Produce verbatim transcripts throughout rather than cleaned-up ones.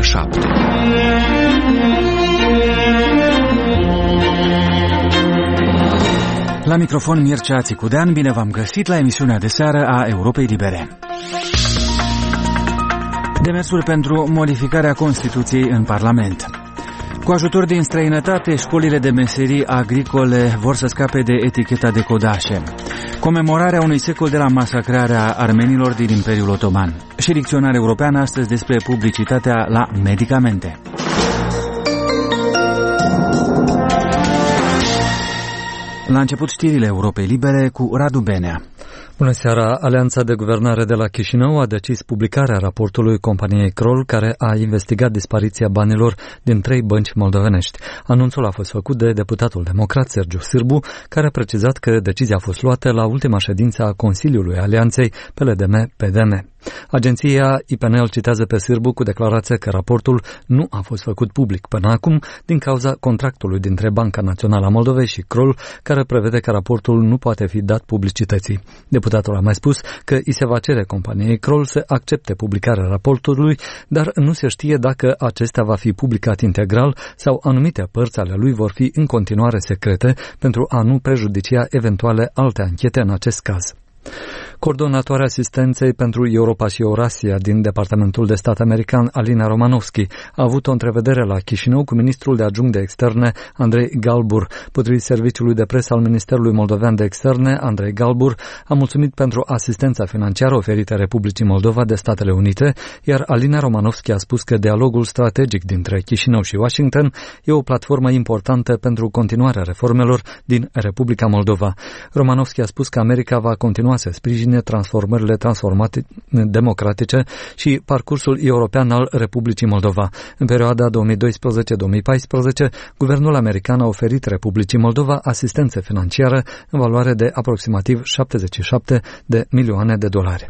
ora șapte. La microfon Mircea Țicudean, bine v-am găsit la emisiunea de seară a Europei Libere. Demersuri pentru modificarea Constituției în Parlament. Cu ajutor din străinătate, școlile de meserii agricole vor să scape de eticheta de codașe. Comemorarea unui secol de la masacrarea armenilor din Imperiul Otoman. Și dicționar european astăzi despre publicitatea la medicamente. La început știrile Europei Libere cu Radu Benea. Bună seara! Alianța de Guvernare de la Chișinău a decis publicarea raportului companiei Kroll, care a investigat dispariția banilor din trei bănci moldovenești. Anunțul a fost făcut de deputatul democrat Sergiu Sârbu, care a precizat că decizia a fost luată la ultima ședință a Consiliului Alianței P L D M P D M. Agenția I P N îl citează pe Sârbu cu declarația că raportul nu a fost făcut public până acum din cauza contractului dintre Banca Națională a Moldovei și Kroll, care prevede că raportul nu poate fi dat publicității. Deputatul a mai spus că îi se va cere companiei Kroll să accepte publicarea raportului, dar nu se știe dacă acesta va fi publicat integral sau anumite părți ale lui vor fi în continuare secrete pentru a nu prejudicia eventuale alte anchete în acest caz. Coordonatoarea asistenței pentru Europa și Eurasia din Departamentul de Stat american, Alina Romanovski, a avut o întrevedere la Chișinău cu ministrul de adjunct de externe, Andrei Galbur. Potrivit serviciului de presă al Ministerului Moldovean de Externe, Andrei Galbur a mulțumit pentru asistența financiară oferită Republicii Moldova de Statele Unite, iar Alina Romanovski a spus că dialogul strategic dintre Chișinău și Washington e o platformă importantă pentru continuarea reformelor din Republica Moldova. Romanovski a spus că America va continua să sprijine transformările transformate democratice și parcursul european al Republicii Moldova. În perioada două mii doisprezece două mii paisprezece, guvernul american a oferit Republicii Moldova asistență financiară în valoare de aproximativ șaptezeci și șapte de milioane de dolari.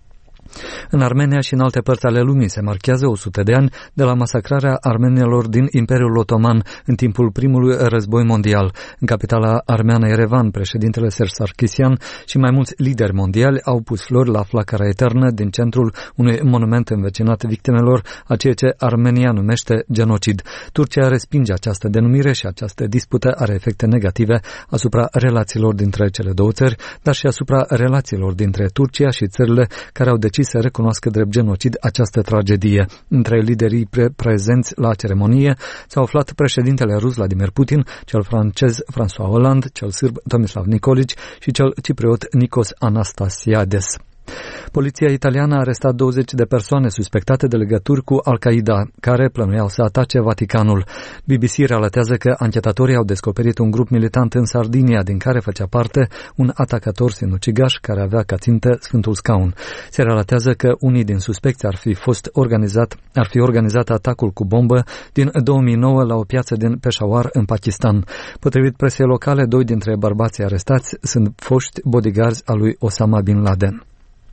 În Armenia și în alte părți ale lumii se marchează o sută de ani de la masacrarea armenilor din Imperiul Otoman în timpul primului război mondial. În capitala armeană Yerevan, președintele Serge Sarkisian și mai mulți lideri mondiali au pus flori la flacăra eternă din centrul unui monument învecinat victimelor a ceea ce Armenia numește genocid. Turcia respinge această denumire și această dispută are efecte negative asupra relațiilor dintre cele două țări, dar și asupra relațiilor dintre Turcia și țările care au decis să recunoască drept genocid această tragedie. Între liderii pre- prezenți la ceremonie s-au aflat președintele rus Vladimir Putin, cel francez François Hollande, cel sârb Tomislav Nikolic și cel cipriot Nikos Anastasiades. Poliția italiană a arestat douăzeci de persoane suspectate de legături cu Al-Qaeda, care plănuiau să atace Vaticanul. B B C relatează că anchetatorii au descoperit un grup militant în Sardinia, din care făcea parte un atacator sinucigaș care avea ca țintă Sfântul Scaun. Se relatează că unii din suspecți ar fi fost organizat, ar fi organizat atacul cu bombă din două mii nouă la o piață din Peshawar, în Pakistan. Potrivit presei locale, doi dintre bărbații arestați sunt foști bodyguards al lui Osama Bin Laden.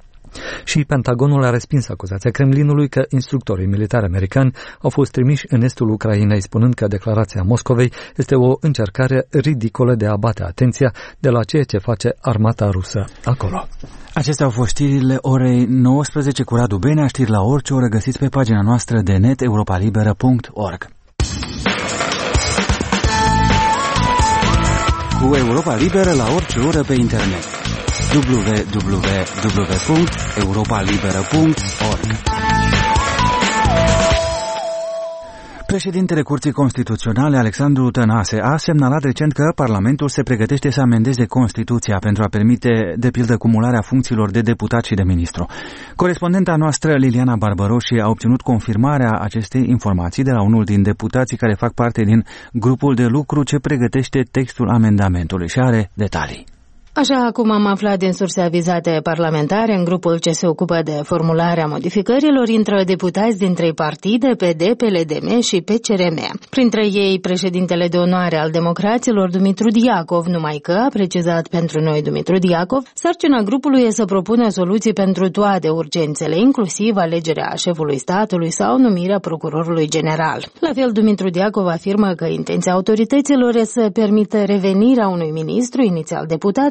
Și Pentagonul a respins acuzația Kremlinului că instructorii militari americani au fost trimiși în estul Ucrainei, spunând că declarația Moscovei este o încercare ridicolă de a abate atenția de la ceea ce face armata rusă acolo. Acestea au fost știrile orei nouăsprezece cu Radu Benea. Știri la orice oră găsiți pe pagina noastră de net europa liberă punct org. Cu Europa Liberă la orice oră pe internet. w w w punct europa liberă punct org. Președintele Curții Constituționale, Alexandru Tănase, a semnalat recent că Parlamentul se pregătește să amendeze Constituția pentru a permite, de pildă, cumularea funcțiilor de deputat și de ministru. Corespondenta noastră, Liliana Barbaroși, a obținut confirmarea acestei informații de la unul din deputații care fac parte din grupul de lucru ce pregătește textul amendamentului și are detalii. Așa cum am aflat din surse avizate parlamentare, în grupul ce se ocupă de formularea modificărilor intră deputați din trei partide, P D, P L D M și P C R M. Printre ei, președintele de onoare al democraților, Dumitru Diacov, numai că, a precizat pentru noi Dumitru Diacov, sarcina grupului e să propună soluții pentru toate urgențele, inclusiv alegerea șefului statului sau numirea procurorului general. La fel, Dumitru Diacov afirmă că intenția autorităților e să permită revenirea unui ministru inițial deputat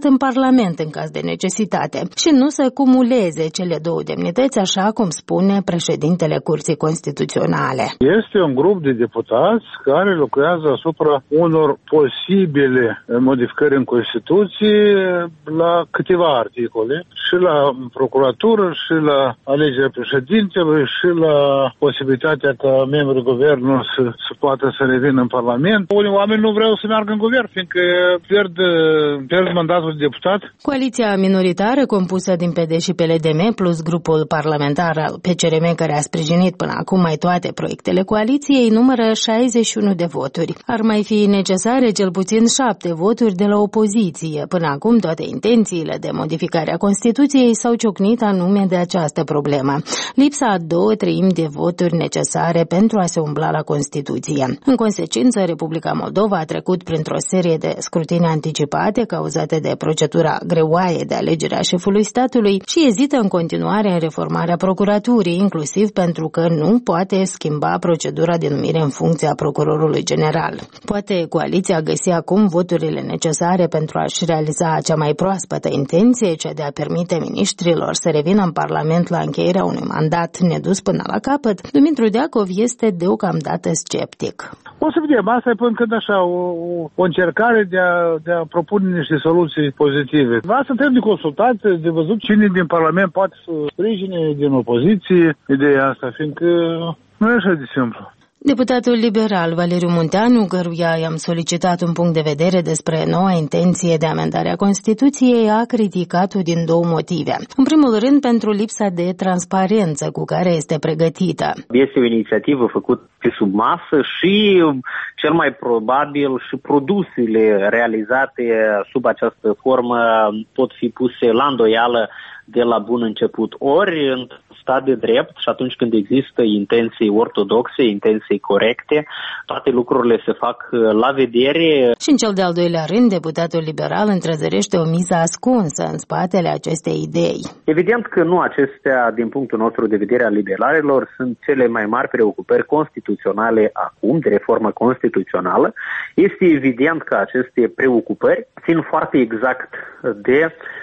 în Parlament în caz de necesitate și nu să cumuleze cele două demnități, așa cum spune președintele Curții Constituționale. Este un grup de deputați care lucrează asupra unor posibile modificări în Constituție la câteva articole, și la procuratură, și la alegerea președintelui, și la posibilitatea ca membrii guvernului să, să poată să revină în Parlament. Unii oameni nu vreau să meargă în guvern, fiindcă pierd, pierd mandatul de deputat. Coaliția minoritară compusă din P D și P L D M plus grupul parlamentar al P C R M, care a sprijinit până acum mai toate proiectele coaliției, numără șaizeci și unu de voturi. Ar mai fi necesare cel puțin șapte voturi de la opoziție. Până acum toate intențiile de modificare a Constituției s-au ciocnit anume de această problemă. Lipsa a două treimi de voturi necesare pentru a se umbla la Constituție. În consecință, Republica Moldova a trecut printr-o serie de scrutine anticipate cauzate de procedura greoaie de alegere a șefului statului și ezită în continuare în reformarea procuraturii, inclusiv pentru că nu poate schimba procedura de numire în funcția procurorului general. Poate coaliția găsi acum voturile necesare pentru a-și realiza cea mai proaspătă intenție, cea de a permite miniștrilor să revină în Parlament la încheierea unui mandat nedus până la capăt. Dumitru Deacov este deocamdată sceptic. O să vedem, asta e până când așa o, o încercare de a, de a propune niște soluții pozitive. Asta trebuie de consultație, de văzut cine din Parlament poate să sprijine din opoziție ideea asta, fiindcă nu e așa de simplu. Deputatul liberal Valeriu Munteanu, căruia i-am solicitat un punct de vedere despre noua intenție de amendare a Constituției, a criticat-o din două motive. În primul rând, pentru lipsa de transparență cu care este pregătită. Este o inițiativă făcută pe sub masă și cel mai probabil și produsele realizate sub această formă pot fi puse la îndoială de la bun început. Ori în stat de drept și atunci când există intenții ortodoxe, intenții corecte, toate lucrurile se fac la vedere. Și în cel de-al doilea rând, deputatul liberal întrezărește o miză ascunsă în spatele acestei idei. Evident că nu acestea, din punctul nostru de vedere al liberalilor, sunt cele mai mari preocupări constituționale acum, de reformă constituțională. Este evident că aceste preocupări țin foarte exact de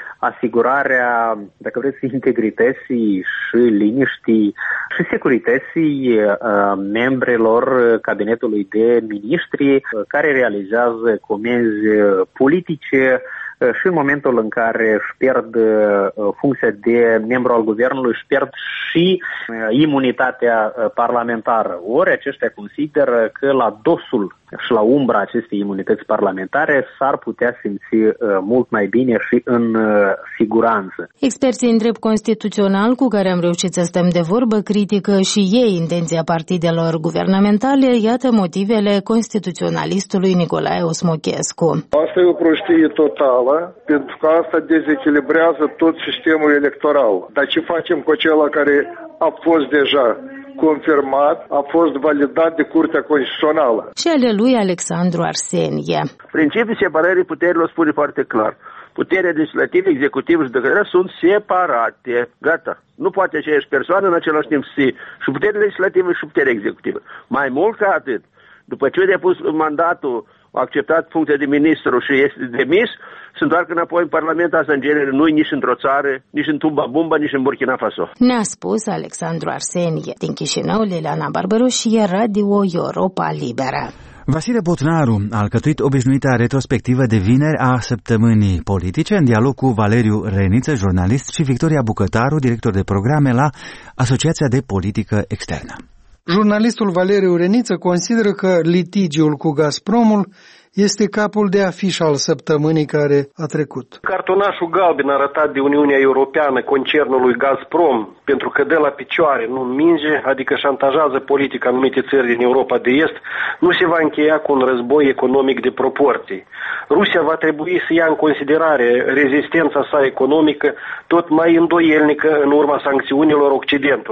asigurarea, dacă vreți, integrității și liniștii și securității uh, membrilor cabinetului de miniștri uh, care realizează comenzi politice uh, și în momentul în care își pierd uh, funcția de membru al guvernului, își pierd și uh, imunitatea uh, parlamentară. Ori aceștia consideră că la dosul și la umbra acestei imunități parlamentare s-ar putea simți uh, mult mai bine și în uh, siguranță. Experții în drept constituțional cu care am reușit să stăm de vorbă critică și ei intenția partidelor guvernamentale, iată motivele constituționalistului Nicolae Osmochescu. Asta e o prostie totală, pentru că asta dezechilibrează tot sistemul electoral. Dar ce facem cu acela care a fost deja confirmat, a fost validat de Curtea Constituțională? Și ale lui Alexandru Arsenie. Principiul separării puterilor spune foarte clar. Puterea legislativă, executivă și judecătoare sunt separate. Gata. Nu poate aceeași persoană în același timp să fie și puterea legislativă și puterea executivă. Mai mult ca atât, după ce a depus mandatul, a acceptat funcția de ministru și este demis, se întoarcă înapoi în Parlament. Asta în genere nu nici într-o țară, nici în Tumba Bumba, nici în Burkina Faso. Ne-a spus Alexandru Arsenie. Din Chișinău, Liliana Barbaroșie, Radio Europa Liberă. Vasile Botnaru a alcătuit obișnuita retrospectivă de vineri a săptămânii politice în dialog cu Valeriu Reniță, jurnalist, și Victoria Bucătaru, director de programe la Asociația de Politică Externă. Jurnalistul Valeriu Reniță consideră că litigiul cu Gazpromul este capul de afiș al săptămânii care a trecut. Cartonașul galben arătat de Uniunea Europeană concernului Gazprom pentru că dă la picioare, nu minge, adică șantajează politic anumite țări din Europa de Est, nu se va încheia cu un război economic de proporții. Rusia va trebui să ia în considerare rezistența sa economică tot mai îndoielnică în urma sancțiunilor Occidentului.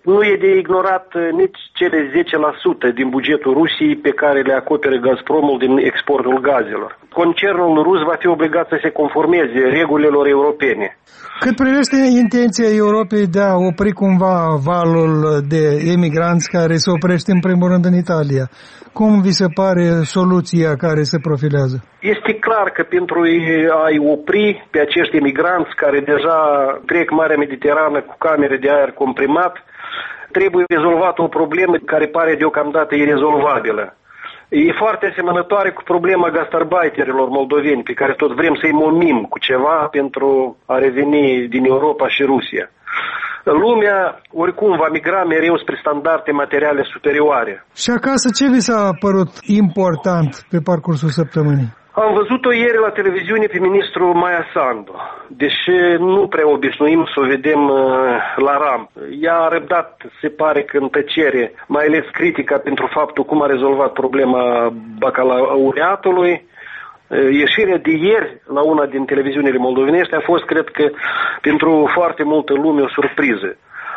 Nu e de ignorat nici cele zece la sută din bugetul Rusiei pe care le acoperă Gazpromul din exportul gazelor. Concernul rus va fi obligat să se conformeze regulilor europene. Cât privește intenția Europei de a opri cumva valul de emigranți care se oprește în primul rând în Italia, cum vi se pare soluția care se profilează? Este clar că pentru a-i opri pe acești emigranți care deja trec Marea Mediterană cu camere de aer comprimat, trebuie rezolvată o problemă care pare deocamdată irezolvabilă. E foarte asemănătoare cu problema gastarbeiterilor moldoveni, pe care tot vrem să-i momim cu ceva pentru a reveni din Europa și Rusia. Lumea oricum va migra mereu spre standarde materiale superioare. Și acasă ce vi s-a părut important pe parcursul săptămânii? Am văzut-o ieri la televiziune pe ministrul Maia Sandu, deși nu prea obișnuim să o vedem uh, la ram. Ea a răbdat, se pare că în tăcere, mai ales critica pentru faptul cum a rezolvat problema bacalaureatului. Uh, ieșirea de ieri la una din televiziunile moldovenești a fost, cred că, pentru foarte multă lume o surpriză.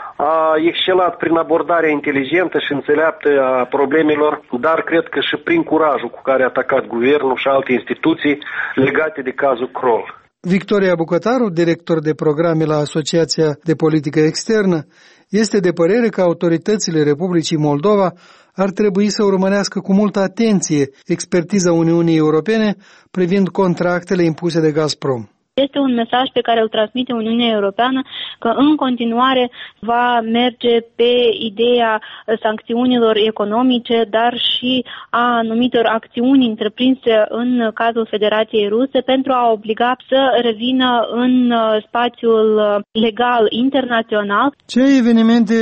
A excelat prin abordarea inteligentă și înțeleaptă a problemelor, dar cred că și prin curajul cu care a atacat guvernul și alte instituții legate de cazul Kroll. Victoria Bucătaru, director de programe la Asociația de Politică Externă, este de părere că autoritățile Republicii Moldova ar trebui să urmărească cu multă atenție expertiza Uniunii Europene privind contractele impuse de Gazprom. Este un mesaj pe care îl transmite Uniunea Europeană că în continuare va merge pe ideea sancțiunilor economice, dar și a anumitor acțiuni întreprinse în cazul Federației Ruse pentru a obliga să revină în spațiul legal internațional. Ce evenimente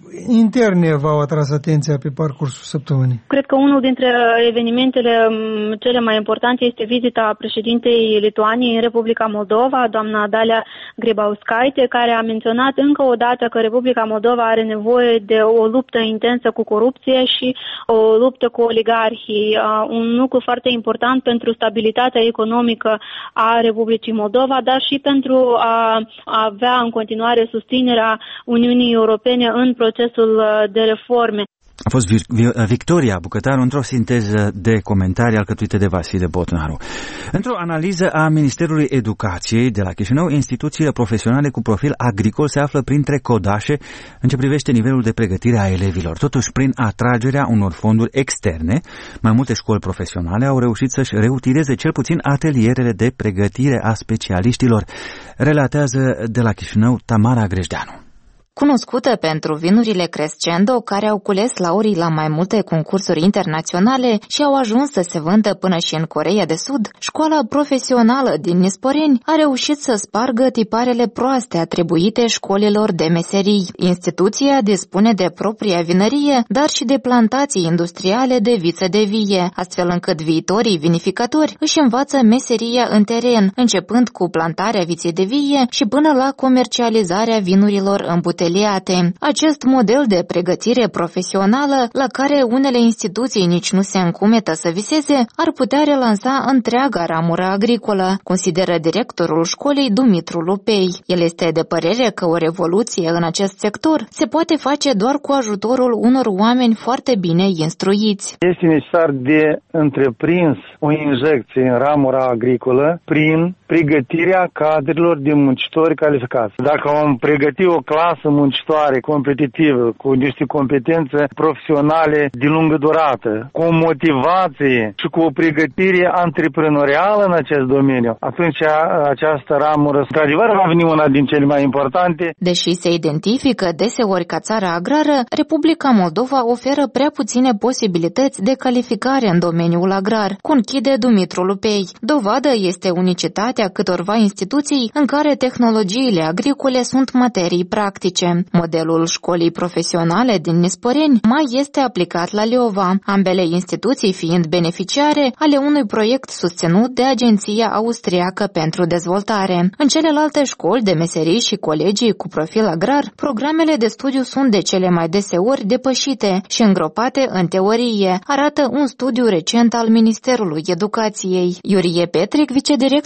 interne v-au atras atenția pe parcursul săptămânii? Cred că unul dintre evenimentele cele mai importante este vizita președintei Lituaniei în Republica Moldova, doamna Dalia Grybauskaitė, care a menționat încă o dată că Republica Moldova are nevoie de o luptă intensă cu corupție și o luptă cu oligarhii. Un lucru foarte important pentru stabilitatea economică a Republicii Moldova, dar și pentru a avea în continuare susținerea Uniunii Europene în procesul de reforme. A fost Victoria Bucătaru într-o sinteză de comentarii alcătuite de Vasile Botnaru. Într-o analiză a Ministerului Educației de la Chișinău, instituțiile profesionale cu profil agricol se află printre codașe în ce privește nivelul de pregătire a elevilor. Totuși, prin atragerea unor fonduri externe, mai multe școli profesionale au reușit să-și reutilizeze cel puțin atelierele de pregătire a specialiștilor, relatează de la Chișinău Tamara Grejdeanu. Cunoscută pentru vinurile Crescendo, care au cules laurii la mai multe concursuri internaționale și au ajuns să se vândă până și în Coreea de Sud, școala profesională din Nisporeni a reușit să spargă tiparele proaste atribuite școlilor de meserii. Instituția dispune de propria vinărie, dar și de plantații industriale de viță de vie, astfel încât viitorii vinificatori își învață meseria în teren, începând cu plantarea viței de vie și până la comercializarea vinurilor îmbuteliate. Acest model de pregătire profesională, la care unele instituții nici nu se încumetă să viseze, ar putea relansa întreaga ramură agricolă, consideră directorul școlii Dumitru Lupei. El este de părere că o revoluție în acest sector se poate face doar cu ajutorul unor oameni foarte bine instruiți. Este necesar de întreprins o injecție în ramura agricolă prin pregătirea cadrelor de muncitori calificați. Dacă am pregăti o clasă muncitoare competitivă, cu niște competențe profesionale de lungă durată, cu o motivație și cu o pregătire antreprenorială în acest domeniu, atunci această ramură, într-adevăr, va veni una din cele mai importante. Deși se identifică deseori ca țară agrară, Republica Moldova oferă prea puține posibilități de calificare în domeniul agrar, conchide Dumitru Lupei. Dovadă este unicitatea câtorva instituții în care tehnologiile agricole sunt materii practice. Modelul școlii profesionale din Nisporeni mai este aplicat la Leova, ambele instituții fiind beneficiare ale unui proiect susținut de Agenția Austriacă pentru Dezvoltare. În celelalte școli de meserii și colegii cu profil agrar, programele de studiu sunt de cele mai deseori depășite și îngropate în teorie, arată un studiu recent al Ministerului Educației. Iurie Petric, vicedirectorul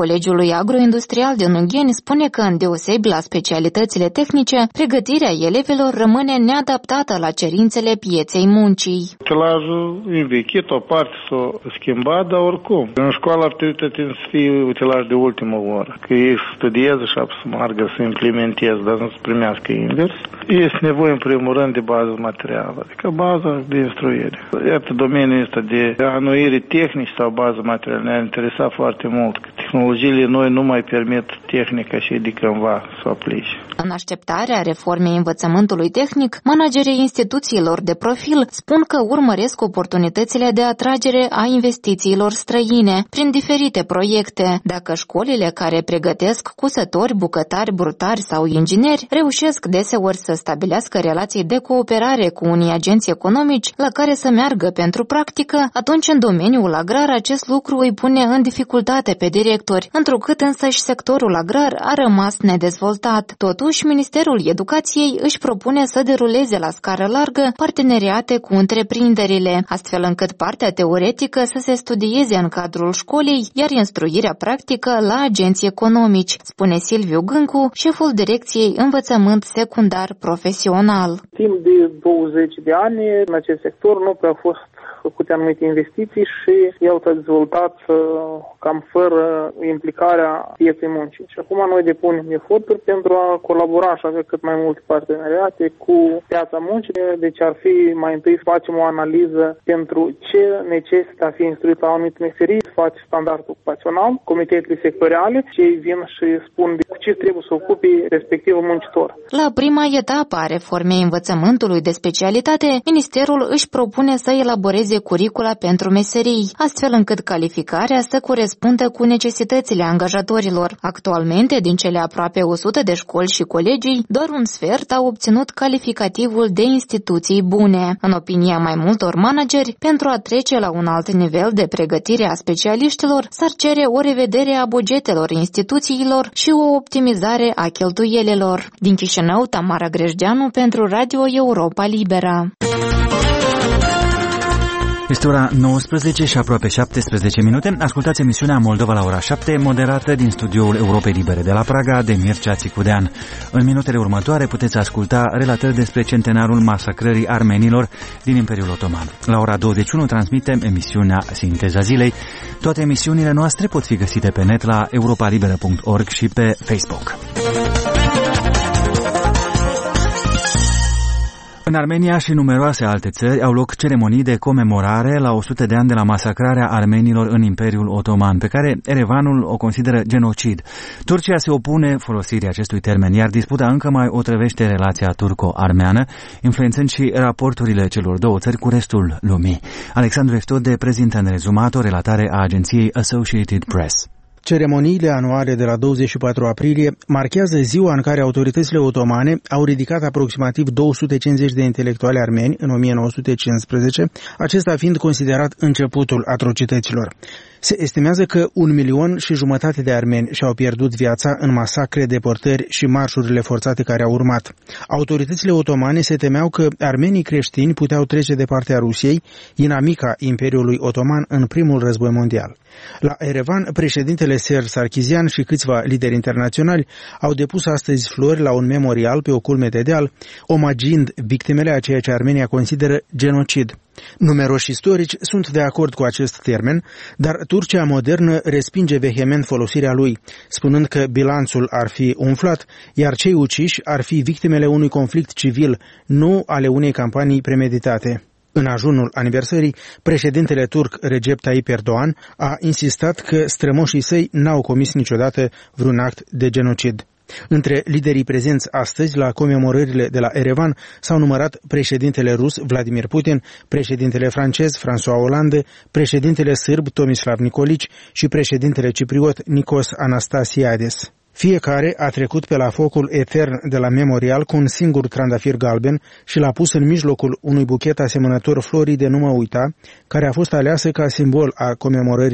Colegiului Agroindustrial din Ungheni spune că, îndeosebi la specialitățile tehnice, pregătirea elevilor rămâne neadaptată la cerințele pieței muncii. Utilajul învechit, o parte s-a schimbat, dar oricum. În școală ar trebui să fie utilaj de ultimă oră. Că ei studieze și să meargă să implementeze, dar nu să primească invers. Este nevoie, în primul rând, de bază materială, adică baza de instruire. Iată, domeniul ăsta de anuire tehnici sau bază materială ne-a interesat foarte mult, că tehnologiile noi nu mai permit tehnica și de cândva să o aplice. În așteptarea reformei învățământului tehnic, managerii instituțiilor de profil spun că urmăresc oportunitățile de atragere a investițiilor străine prin diferite proiecte. Dacă școlile care pregătesc cusători, bucătari, brutari sau ingineri reușesc deseori să stabilească relații de cooperare cu unii agenți economici la care să meargă pentru practică, atunci în domeniul agrar acest lucru îi pune în dificultate pe directori, întrucât însăși sectorul agrar a rămas nedezvoltat. Totuși, Ministerul Educației își propune să deruleze la scară largă parteneriate cu întreprinderile, astfel încât partea teoretică să se studieze în cadrul școlii, iar instruirea practică la agenți economici, spune Silviu Gâncu, șeful Direcției Învățământ Secundar Profesional. Timp de douăzeci de ani în acest sector nu prea a fost făcute anumite investiții și el s-a dezvoltat cam fără implicarea pieței muncii. Și acum noi depunem eforturi pentru a colabora și avea cât mai multe parteneriate cu piața muncii. Deci ar fi mai întâi să facem o analiză pentru ce necesită a fi instruit la o anumită meserie, să face standard ocupațional, comitetele sectoriale, cei vin și spun de ce trebuie să ocupe respectivul muncitor. La prima etapă a reformei învățământului de specialitate, Ministerul își propune să elaboreze curicula pentru meserii, astfel încât calificarea să corespundă cu necesitățile angajatorilor. Actualmente, din cele aproape o sută de școli și colegii, doar un sfert au obținut calificativul de instituții bune. În opinia mai multor manageri, pentru a trece la un alt nivel de pregătire a specialiștilor, s-ar cere o revedere a bugetelor instituțiilor și o optimizare a cheltuielilor. Din Chișinău, Tamara Grejdeanu pentru Radio Europa Liberă. Este ora nouăsprezece și aproape șaptesprezece minute. Ascultați emisiunea Moldova la ora șapte, moderată din studioul Europei Libere de la Praga de Mircea Țicudean. În minutele următoare puteți asculta relatări despre centenarul masacrării armenilor din Imperiul Otoman. La ora douăzeci și unu transmitem emisiunea Sinteza Zilei. Toate emisiunile noastre pot fi găsite pe net la europalibera punct org și pe Facebook. În Armenia și numeroase alte țări au loc ceremonii de comemorare la o sută de ani de la masacrarea armenilor în Imperiul Otoman, pe care Erevanul o consideră genocid. Turcia se opune folosirii acestui termen, iar disputa încă mai otrăvește relația turco-armeană, influențând și raporturile celor două țări cu restul lumii. Alexandru Eftode prezintă în rezumat o relatare a agenției Associated Press. Ceremoniile anuale de la douăzeci și patru aprilie marchează ziua în care autoritățile otomane au ridicat aproximativ două sute cincizeci de intelectuali armeni în o mie nouă sute cincisprezece, acesta fiind considerat începutul atrocităților. Se estimează că un milion și jumătate de armeni și-au pierdut viața în masacre, deportări și marșurile forțate care au urmat. Autoritățile otomane se temeau că armenii creștini puteau trece de partea Rusiei, inamica Imperiului Otoman în primul război mondial. La Erevan, președintele Serge Sarkisian și câțiva lideri internaționali au depus astăzi flori la un memorial pe o culme de deal, omagiind victimele a ceea ce Armenia consideră genocid. Numeroși istorici sunt de acord cu acest termen, dar Turcia modernă respinge vehement folosirea lui, spunând că bilanțul ar fi umflat, iar cei uciși ar fi victimele unui conflict civil, nu ale unei campanii premeditate. În ajunul aniversării, președintele turc Recep Tayyip Erdogan a insistat că strămoșii săi n-au comis niciodată vreun act de genocid. Între liderii prezenți astăzi la comemorările de la Erevan s-au numărat președintele rus Vladimir Putin, președintele francez François Hollande, președintele sârb Tomislav Nikolic și președintele cipriot Nikos Anastasiades. Fiecare a trecut pe la focul etern de la memorial cu un singur trandafir galben și l-a pus în mijlocul unui buchet asemănător florii de nu mă uita, care a fost aleasă ca simbol a comemorărilor.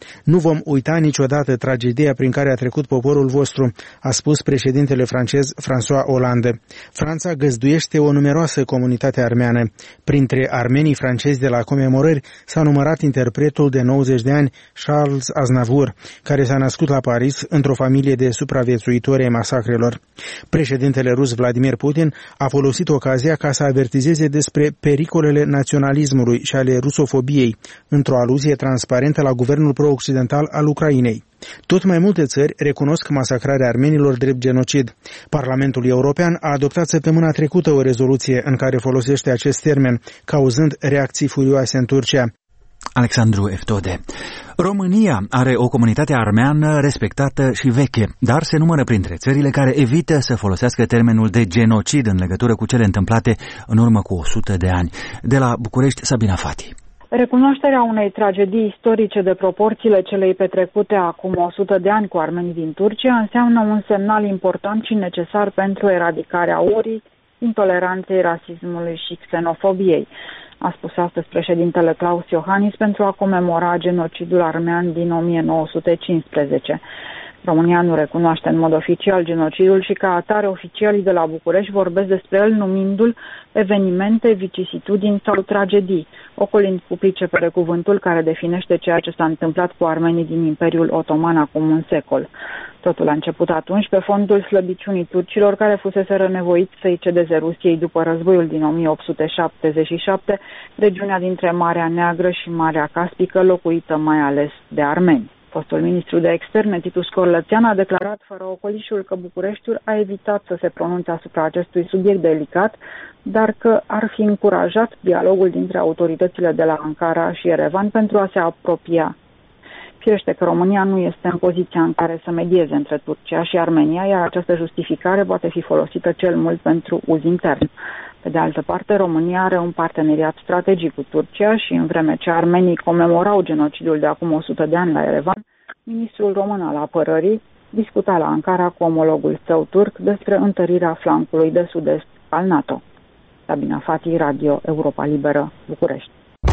Nu vom uita niciodată tragedia prin care a trecut poporul vostru, a spus președintele francez François Hollande. Franța găzduiește o numeroasă comunitate armeană. Printre armenii francezi de la comemorări s-a numărat interpretul de nouăzeci de ani Charles Aznavour, care s-a născut la Paris într-o familie de supraviețuitori ai masacrelor. Președintele rus Vladimir Putin a folosit ocazia ca să avertizeze despre pericolele naționalismului și ale rusofobiei, într-o aluzie transparentă la guvernul pro-occidental al Ucrainei. Tot mai multe țări recunosc masacrarea armenilor drept genocid. Parlamentul European a adoptat săptămâna trecută o rezoluție în care folosește acest termen, cauzând reacții furioase în Turcia. Alexandru Eftode. România are o comunitate armeană respectată și veche, dar se numără printre țările care evită să folosească termenul de genocid în legătură cu cele întâmplate în urmă cu o sută de ani. De la București, Sabina Fati. Recunoașterea unei tragedii istorice de proporțiile celei petrecute acum o sută de ani cu armenii din Turcia înseamnă un semnal important și necesar pentru eradicarea urii, intoleranței, rasismului și xenofobiei, a spus astăzi președintele Klaus Iohannis pentru a comemora genocidul armean din o mie nouă sute cincisprezece. România nu recunoaște în mod oficial genocidul și ca atare oficialii de la București vorbesc despre el numindu-l evenimente, vicisitudini sau tragedii, ocolind cu pricepere cuvântul care definește ceea ce s-a întâmplat cu armenii din Imperiul Otoman acum un secol. Totul a început atunci pe fondul slăbiciunii turcilor care fuseseră nevoiți să-i cedeze Rusiei după războiul din o mie opt sute șaptezeci și șapte, regiunea dintre Marea Neagră și Marea Caspică, locuită mai ales de armeni. Fostul ministru de externe, Titu Scorlățean, a declarat fără ocolișul că Bucureștiul a evitat să se pronunțe asupra acestui subiect delicat, dar că ar fi încurajat dialogul dintre autoritățile de la Ankara și Yerevan pentru a se apropia. Firește că România nu este în poziția în care să medieze între Turcia și Armenia, iar această justificare poate fi folosită cel mult pentru uz intern. Pe de altă parte, România are un parteneriat strategic cu Turcia și în vreme ce armenii comemorau genocidul de acum o sută de ani la Yerevan, ministrul român al apărării discuta la Ankara cu omologul său turc despre întărirea flancului de sud-est al NATO. Sabina Fati, Radio Europa Liberă, București.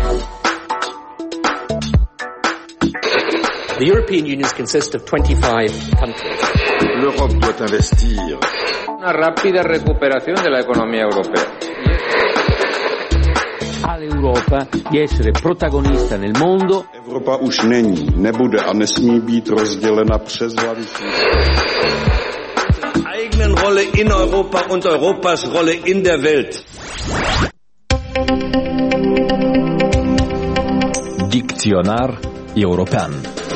The European Union consists of twenty-five countries. L'Europe doit investir. Una rápida recuperación de la economía europea. All'Europa di essere protagonista nel mondo. Evropa už není, nebude a nesmí být rozdělena přes hlavy. Eigenen Rolle in Europa und Europas Rolle in der Welt. Dicționar european.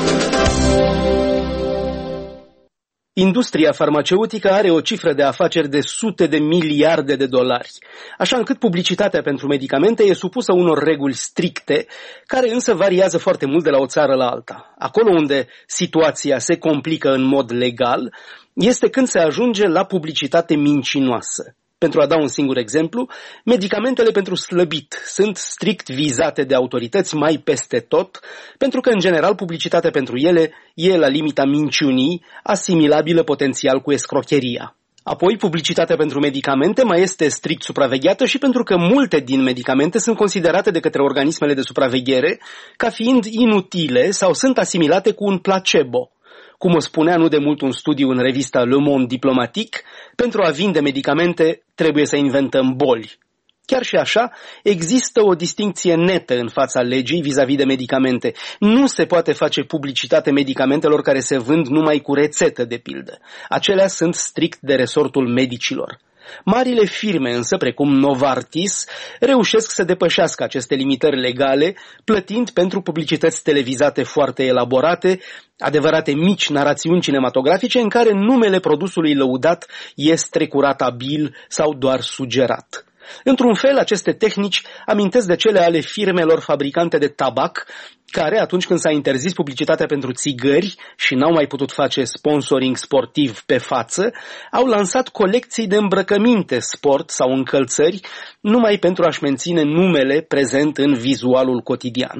Industria farmaceutică are o cifră de afaceri de sute de miliarde de dolari, așa încât publicitatea pentru medicamente e supusă unor reguli stricte, care însă variază foarte mult de la o țară la alta. Acolo unde situația se complică în mod legal, este când se ajunge la publicitate mincinoasă. Pentru a da un singur exemplu, medicamentele pentru slăbit sunt strict vizate de autorități mai peste tot, pentru că, în general, publicitatea pentru ele e la limita minciunii, asimilabilă potențial cu escrocheria. Apoi, publicitatea pentru medicamente mai este strict supravegheată și pentru că multe din medicamente sunt considerate de către organismele de supraveghere ca fiind inutile sau sunt asimilate cu un placebo. Cum o spunea nu de mult un studiu în revista Le Monde Diplomatique, pentru a vinde medicamente trebuie să inventăm boli. Chiar și așa, există o distincție netă în fața legii vis-a-vis de medicamente. Nu se poate face publicitate medicamentelor care se vând numai cu rețetă, de pildă. Acelea sunt strict de resortul medicilor. Marile firme însă, precum Novartis, reușesc să depășească aceste limitări legale, plătind pentru publicități televizate foarte elaborate, adevărate mici narațiuni cinematografice în care numele produsului lăudat e strecurat abil sau doar sugerat. Într-un fel, aceste tehnici amintesc de cele ale firmelor fabricante de tabac, care, atunci când s-a interzis publicitatea pentru țigări și n-au mai putut face sponsoring sportiv pe față, au lansat colecții de îmbrăcăminte sport sau încălțări numai pentru a-și menține numele prezent în vizualul cotidian.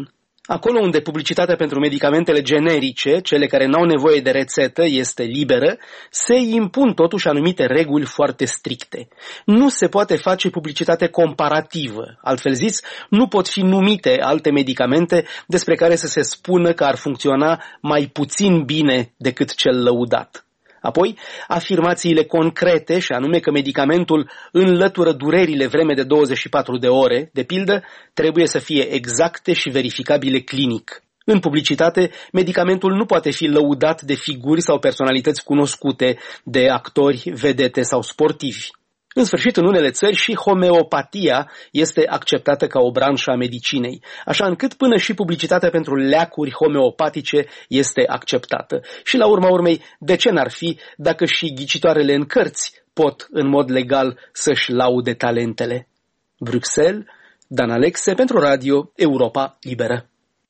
Acolo unde publicitatea pentru medicamentele generice, cele care n-au nevoie de rețetă, este liberă, se impun totuși anumite reguli foarte stricte. Nu se poate face publicitate comparativă, altfel zis, nu pot fi numite alte medicamente despre care să se spună că ar funcționa mai puțin bine decât cel lăudat. Apoi, afirmațiile concrete, și anume că medicamentul înlătură durerile vreme de douăzeci și patru de ore, de pildă, trebuie să fie exacte și verificabile clinic. În publicitate, medicamentul nu poate fi lăudat de figuri sau personalități cunoscute, de actori, vedete sau sportivi. În sfârșit, în unele țări și homeopatia este acceptată ca o branșă a medicinei, așa încât până și publicitatea pentru leacuri homeopatice este acceptată. Și la urma urmei, de ce n-ar fi dacă și ghicitoarele în cărți pot în mod legal să-și laude talentele? Bruxelles, Dan Alexe pentru Radio Europa Liberă.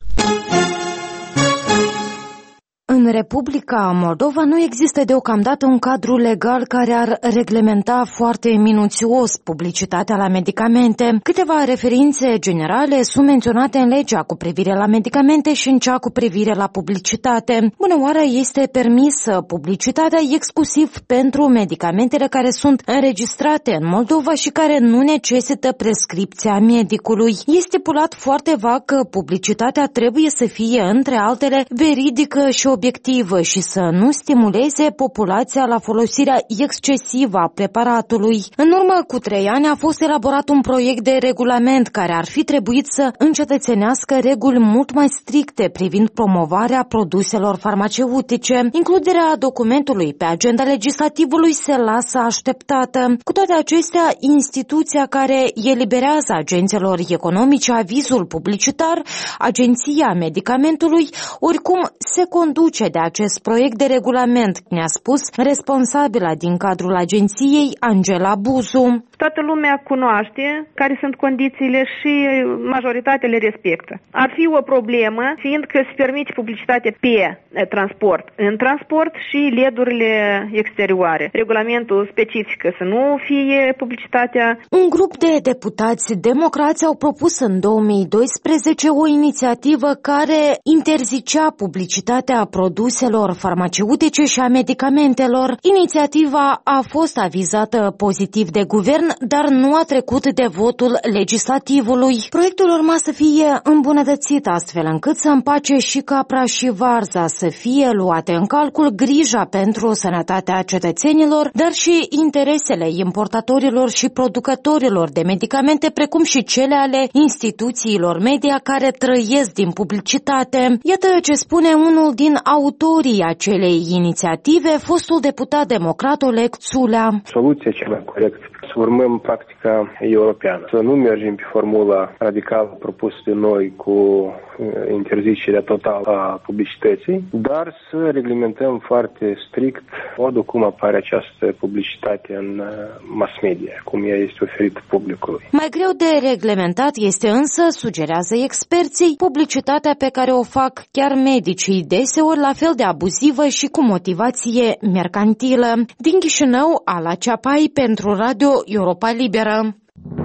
În Republica Moldova nu există deocamdată un cadru legal care ar reglementa foarte minuțios publicitatea la medicamente. Câteva referințe generale sunt menționate în legea cu privire la medicamente și în cea cu privire la publicitate. Bună oară, este permisă publicitatea exclusiv pentru medicamentele care sunt înregistrate în Moldova și care nu necesită prescripția medicului. Este stipulat foarte vag că publicitatea trebuie să fie, între altele, veridică și obiectivă și să nu stimuleze populația la folosirea excesivă a preparatului. În urmă cu trei ani a fost elaborat un proiect de regulament care ar fi trebuit să încetățenească reguli mult mai stricte privind promovarea produselor farmaceutice. Includerea documentului pe agenda legislativului se lasă așteptată. Cu toate acestea, instituția care eliberează agenților economice avizul publicitar, Agenția Medicamentului, oricum se conduce de acest proiect de regulament, ne-a spus responsabila din cadrul agenției, Angela Buzu. Toată lumea cunoaște care sunt condițiile și majoritatea le respectă. Ar fi o problemă, fiindcă se permite publicitate pe transport, în transport și ledurile exterioare. Regulamentul specifică să nu fie publicitatea. Un grup de deputați democrați au propus în două mii doisprezece o inițiativă care interzicea publicitatea produselor farmaceutice și a medicamentelor. Inițiativa a fost avizată pozitiv de guvern, dar nu a trecut de votul legislativului. Proiectul urma să fie îmbunătățit astfel încât să împace și capra și varza, să fie luate în calcul grija pentru sănătatea cetățenilor, dar și interesele importatorilor și producătorilor de medicamente, precum și cele ale instituțiilor media care trăiesc din publicitate. Iată ce spune unul din autorii acelei inițiative, fostul deputat democrat Oleg Țulea. Soluția cea mai corectă să urmăm practica europeană, să nu mergem pe formula radicală propusă de noi cu interzicerea totală a publicității, dar să reglementăm foarte strict modul cum apare această publicitate în mass media, cum ea este oferită publicului. Mai greu de reglementat este însă, sugerează experții, publicitatea pe care o fac chiar medicii, deseori la fel de abuzivă și cu motivație mercantilă. Din Chișinău, Ala Ceapai pentru Radio Europa Liberă.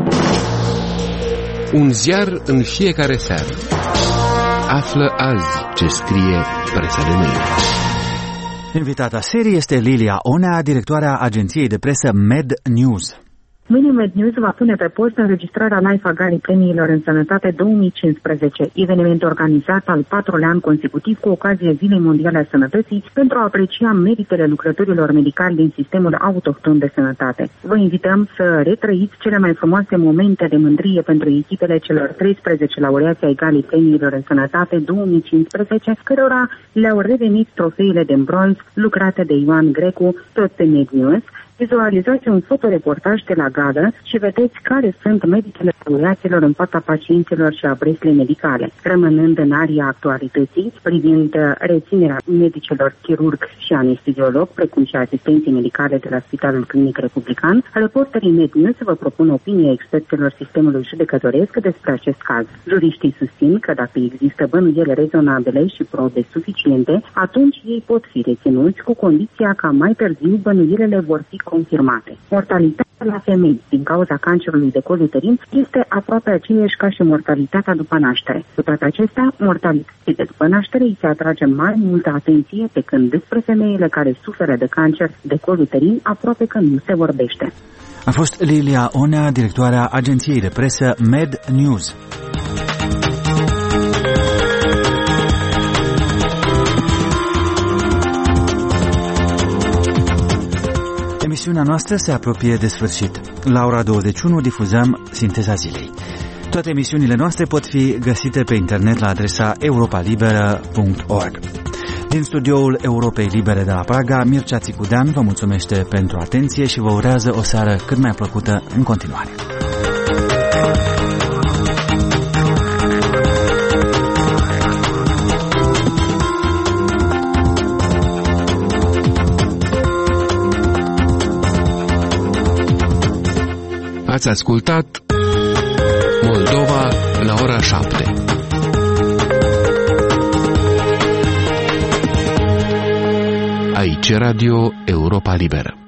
Un ziar în fiecare seară. Află azi ce scrie presa de mâine. Invitata serii este Lilia Onea, directoarea agenției de presă Med News. Mâine Med News va pune pe post înregistrarea Naifa Galii Premiilor în Sănătate două mii cincisprezece, eveniment organizat al patrulea an consecutiv cu ocazia Zilei Mondiale a Sănătății pentru a aprecia meritele lucrătorilor medicali din sistemul autohton de sănătate. Vă invităm să retrăiți cele mai frumoase momente de mândrie pentru echipele celor treisprezece laureați ai Galii Premiilor în Sănătate două mii cincisprezece, cărora le-au revenit trofeile de bronz lucrate de Ioan Grecu, tot pe Med News. Vizualizați un fotoreportaj de la gală și vedeți care sunt medicele laureaților în fața pacienților și adresele medicale, rămânând în aria actualității privind reținerea medicilor chirurg și anesteziolog, precum și asistenții medicale de la Spitalul Clinic Republican. Reporterii Med News vă propun opinia experților sistemului judecătoresc despre acest caz. Juriștii susțin că dacă există bănuieli rezonabile și probe suficiente, atunci ei pot fi reținuți cu condiția ca mai târziu bănuielile vor fi confirmate. Mortalitatea la femei din cauza cancerului de col uterin este aproape aceeași ca și mortalitatea după naștere. Cu toate acestea, mortalitatea de după naștere îi se atrage mai multă atenție, pe când despre femeile care suferă de cancer de col uterin aproape că nu se vorbește. A fost Lilia Onea, directoarea agenției de presă Med News. Emisiunea noastră se apropie de sfârșit. La ora douăzeci și unu difuzăm Sinteza Zilei. Toate emisiunile noastre pot fi găsite pe internet la adresa europa liberă punct org. Din studioul Europei Libere de la Praga, Mircea Țicudean vă mulțumește pentru atenție și vă urează o seară cât mai plăcută în continuare. Ați ascultat Moldova la ora șapte. Aici Radio Europa Liberă.